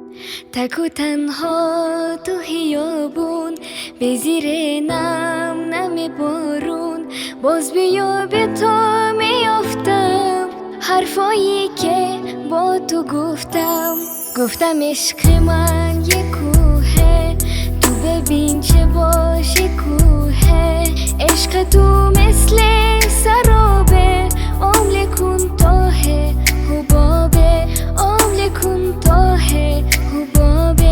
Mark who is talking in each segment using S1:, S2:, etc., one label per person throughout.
S1: تک و تنها تو خیابون به زیر نم بارون، باز بیا به تو میافتم حرفایی که با تو گفتم عشق من یه کوهه، تو ببین چه باشه کوهه. عشق تو مثل سرابه، عمل کن تاه حبابه، عمل کن تاه حبابه.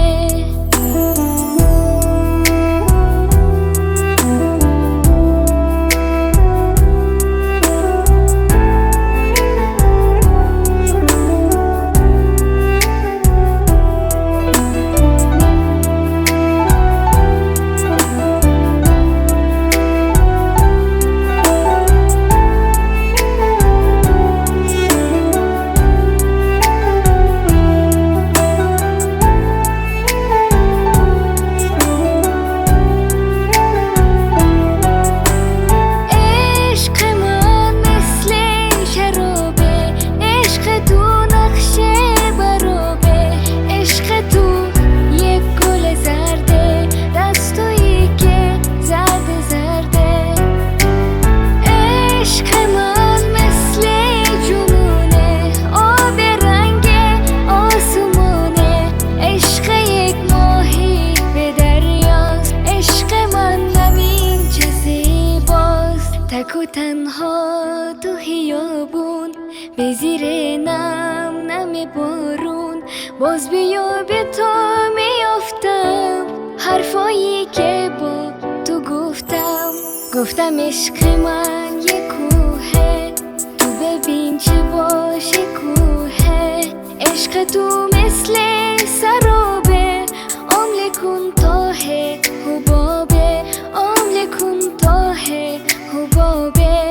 S1: تک و تنها تو خیابون به زیر نم بارون، باز بیا به تو میافتم حرفایی که با تو گفتم عشق من یه کوهه، تو ببین چه باشه کوهه. عشق تو مثل سرابه، عمل کن تاه حبابه، عمل کن تاه حبابه.